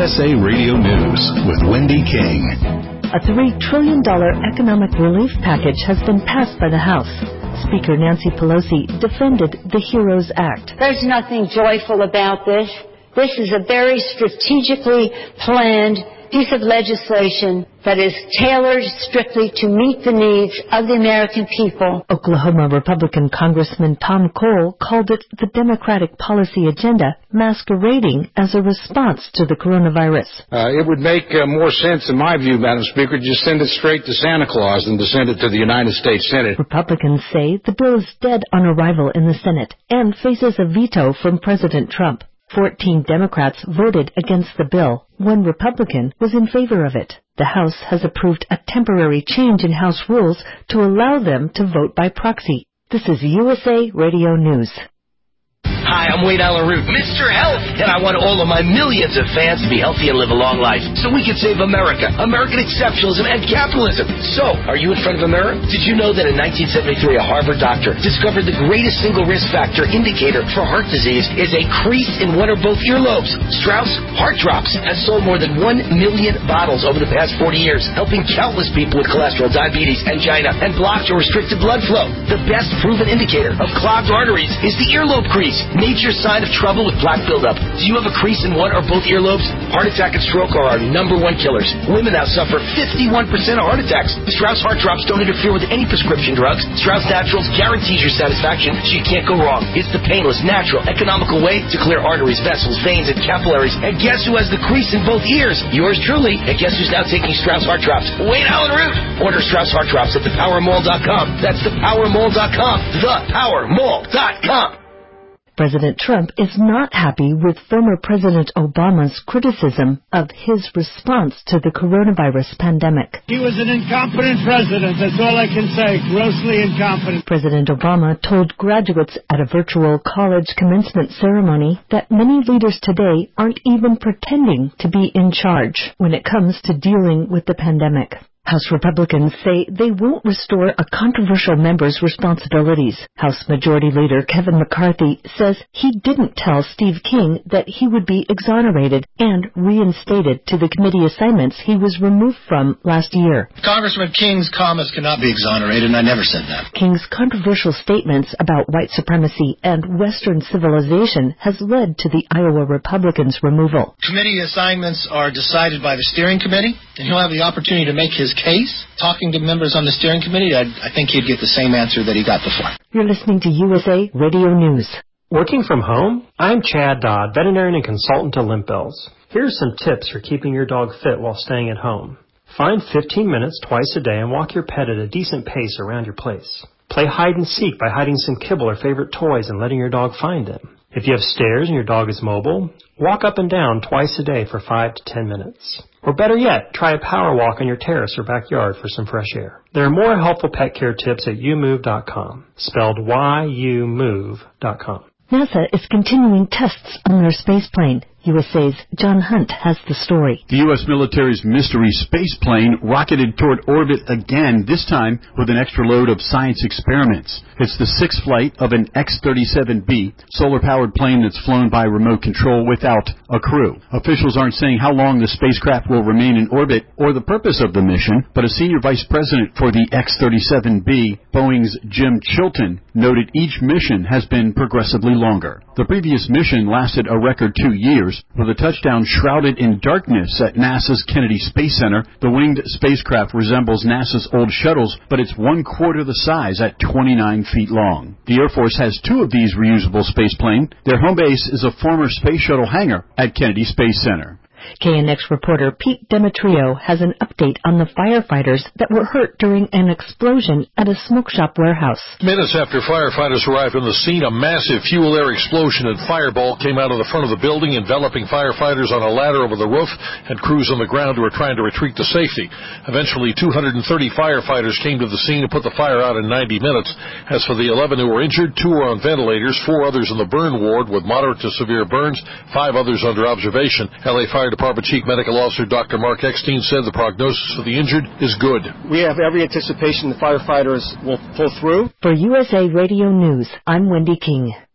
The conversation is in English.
USA Radio News with Wendy King. A $3 trillion economic relief package has been passed by the House. Speaker Nancy Pelosi defended the HEROES Act. There's nothing joyful about this. This is a very strategically planned piece of legislation that is tailored strictly to meet the needs of the American people. Oklahoma Republican Congressman Tom Cole called it the Democratic policy agenda masquerading as a response to the coronavirus. It would make more sense, in my view, Madam Speaker, to just send it straight to Santa Claus than to send it to the United States Senate. Republicans say the bill is dead on arrival in the Senate and faces a veto from President Trump. 14 Democrats voted against the bill. One Republican was in favor of it. The House has approved a temporary change in House rules to allow them to vote by proxy. This is USA Radio News. Hi, I'm Wade Allen Root, Mr. Health, and I want all of my millions of fans to be healthy and live a long life so we can save America, American exceptionalism, and capitalism. So, are you in front of a mirror? Did you know that in 1973 a Harvard doctor discovered the greatest single risk factor indicator for heart disease is a crease in one or both earlobes? Strauss Heart Drops has sold more than 1 million bottles over the past 40 years, helping countless people with cholesterol, diabetes, angina, and blocked or restricted blood flow. The best proven indicator of clogged arteries is the earlobe crease. Major sign of trouble with plaque buildup. Do you have a crease in one or both earlobes? Heart attack and stroke are our #1 killers. Women now suffer 51% of heart attacks. Strauss Heart Drops don't interfere with any prescription drugs. Strauss Naturals guarantees your satisfaction, so you can't go wrong. It's the painless, natural, economical way to clear arteries, vessels, veins, and capillaries. And guess who has the crease in both ears? Yours truly. And guess who's now taking Strauss Heart Drops? Wade Allen Root. Order Strauss Heart Drops at thepowermall.com. That's thepowermall.com. Thepowermall.com. President Trump is not happy with former President Obama's criticism of his response to the coronavirus pandemic. He was an incompetent president. That's all I can say. Grossly incompetent. President Obama told graduates at a virtual college commencement ceremony that many leaders today aren't even pretending to be in charge when it comes to dealing with the pandemic. House Republicans say they won't restore a controversial member's responsibilities. House Majority Leader Kevin McCarthy says he didn't tell Steve King that he would be exonerated and reinstated to the committee assignments he was removed from last year. Congressman King's comments cannot be exonerated, and I never said that. King's controversial statements about white supremacy and Western civilization has led to the Iowa Republicans' removal. Committee assignments are decided by the steering committee, and he'll have the opportunity to make his case. Talking to members on the steering committee, I think he'd get the same answer that he got before. You're listening to USA Radio News. Working from home? I'm Chad Dodd, veterinarian and consultant to Limp Bells. Here are some tips for keeping your dog fit while staying at home. Find 15 minutes twice a day and walk your pet at a decent pace around your place. Play hide and seek by hiding some kibble or favorite toys and letting your dog find them. If you have stairs and your dog is mobile, walk up and down twice a day for 5 to 10 minutes. Or better yet, try a power walk on your terrace or backyard for some fresh air. There are more helpful pet care tips at youmove.com, spelled YOUMOVE.com. NASA is continuing tests on their spaceplane. USA's John Hunt has the story. The U.S. military's mystery space plane rocketed toward orbit again, this time with an extra load of science experiments. It's the sixth flight of an X-37B, solar-powered plane that's flown by remote control without a crew. Officials aren't saying how long the spacecraft will remain in orbit or the purpose of the mission, but a senior vice president for the X-37B, Boeing's Jim Chilton, noted each mission has been progressively longer. The previous mission lasted a record 2 years. With a touchdown shrouded in darkness at NASA's Kennedy Space Center, the winged spacecraft resembles NASA's old shuttles, but it's 1/4 the size at 29 feet long. The Air Force has 2 of these reusable spaceplanes. Their home base is a former space shuttle hangar at Kennedy Space Center. KNX reporter Pete Demetrio has an update on the firefighters that were hurt during an explosion at a smoke shop warehouse. Minutes after firefighters arrived on the scene, a massive fuel-air explosion and fireball came out of the front of the building, enveloping firefighters on a ladder over the roof and crews on the ground who were trying to retreat to safety. Eventually, 230 firefighters came to the scene and put the fire out in 90 minutes. As for the 11 who were injured, 2 were on ventilators, 4 others in the burn ward with moderate to severe burns, 5 others under observation. LA Fire Department Chief Medical Officer Dr. Mark Eckstein said the prognosis for the injured is good. We have every anticipation the firefighters will pull through. For USA Radio News, I'm Wendy King.